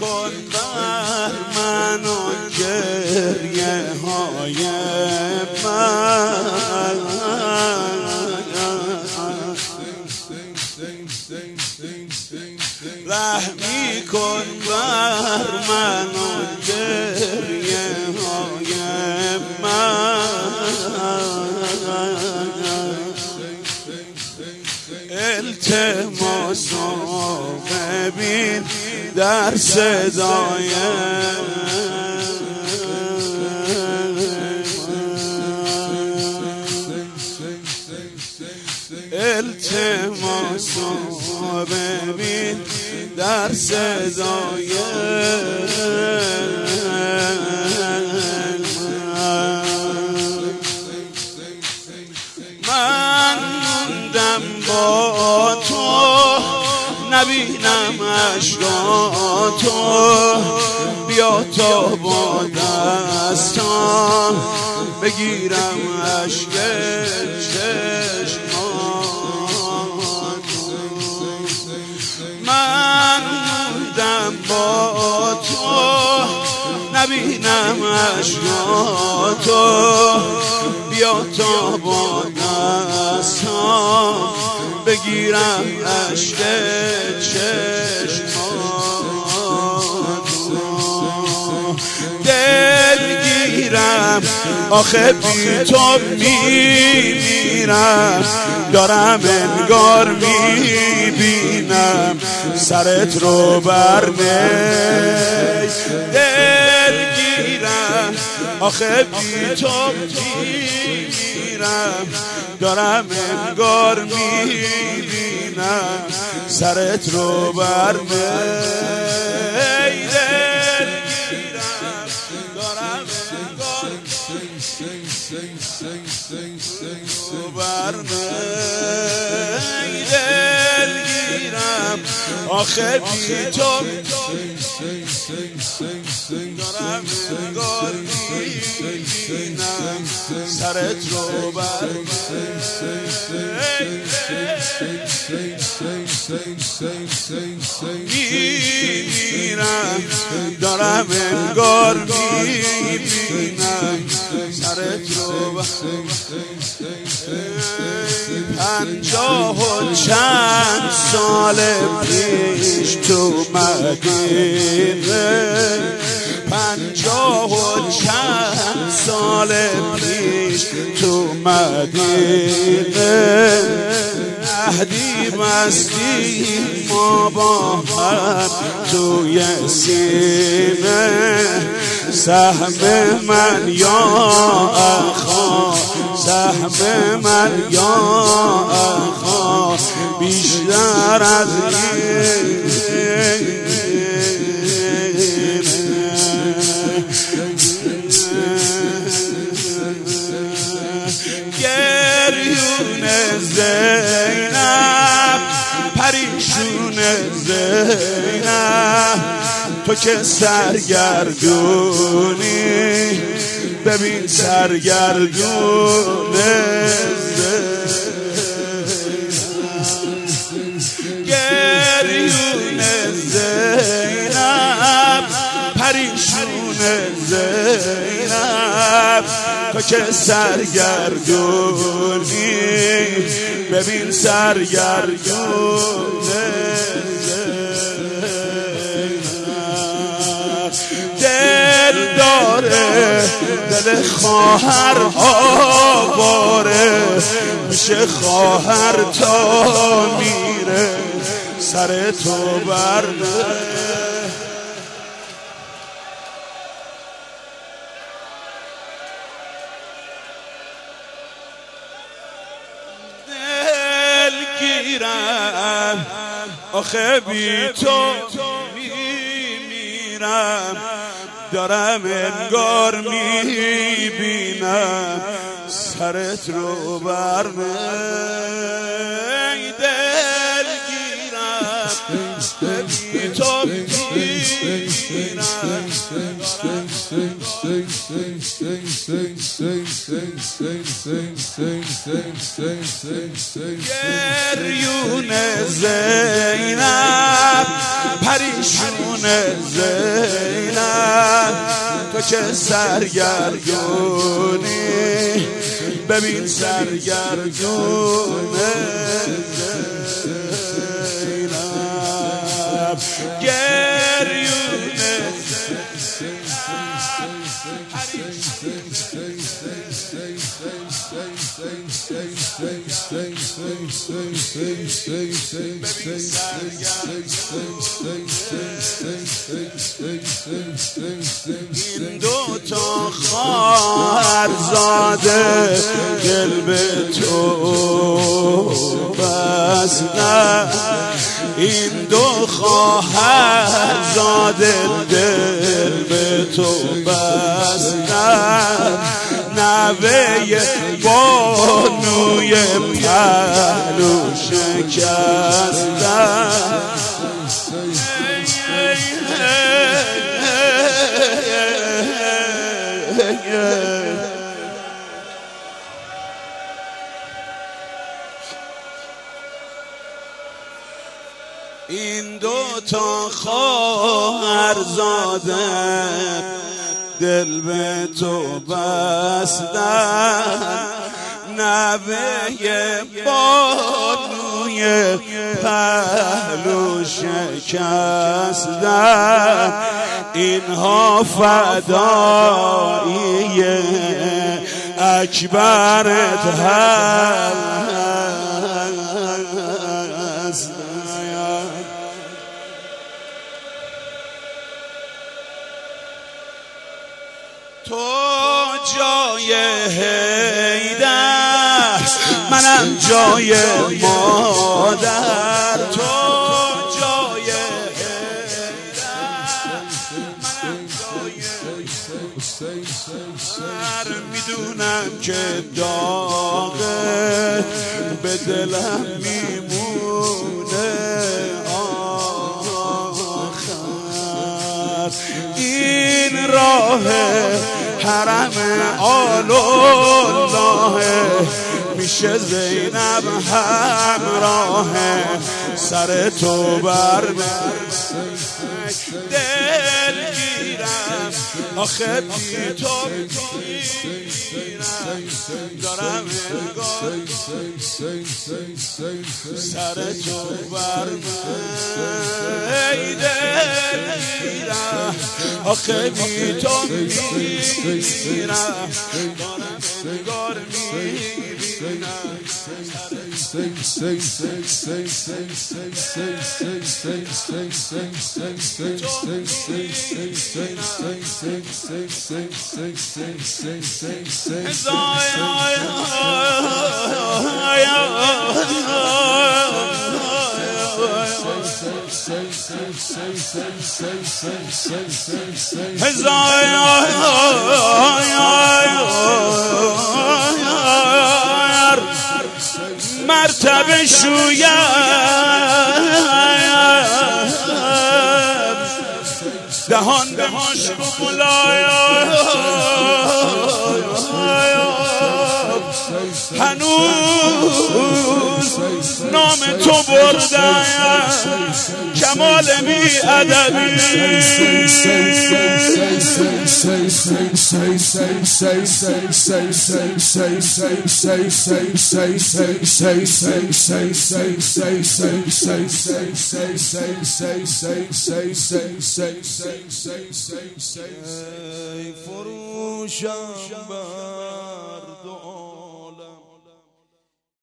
کن بر من و گریه های من، رحمی کن بر من و گریه های من، التماسو ببین در صدای التماسو ببین در صدای من موندم با تو، نبینم عشقاتو، بیا تا با دستان بگیرم عشق چشماتو. من موندم با تو، نبینم عشقاتو، بیا تا با دستان بگیرم عشق چشماتو. دلگیرم آخه بی تو میمیرم، دارم انگار میبینم سرت رو بر نی. دلگیرم آخه بی تو میمیرم، دارم انگار میبینم سرت رو بر نی. دلگیرم دارم انگار رو بر نی. دلگیرم آخه بی تو دارم انگار میبینم سرت رو بر میمیرم، دارم انگار میبینم سرت رو بر. 50 و چند سال پیش تو مدینه، 50 و چند سال پیش تو مدینه، عهدی مستی ما با هم توی سینه. سهم من یا اخا، سهم من یا اخا، بیشتر از گریون زینب، پریشون زینب، تو که سرگردونی ببین سرگردون گریون زینب، پریشون زینب، تو که سرگردونی ببین سرگردون دل داره، دل خواهر آواره، میشه خواهر تا میره سر تو برده. دل گیرم آخه بی تو میمیرم، دارم انگار میبینم سرت رو برمه. دل گیرم بی تو میمیرم. گریون زینب پریشون زینب تو که سرگردونی ببین سرگردون زینب گریون این دوتا خواهرزاده دل به تو بستن این دو خواهرزاده دل به تو بستن نوه بانوی پهلو شکستن این دوتا خواهرزاده دل به تو بستن نوه بانوی پهلو شکستن اینها فدایی اکبرت هست تو جای حیدر منم جای مادر تو جای حیدر منم جای مادر میدونم که داغه به دلم میمونه آخر این راه حرم آل الله میشه زینب همراه سر تو بر دل گیرم آخه بی تو میرم دارم انگار سر تو بر دل گیرم آخه بی تو میرم دارم انگار میبینم مرتبه شویم دهان به مشک و ملایم هنوز نام تو بردم کمال بی ادبی فروشم بر دعا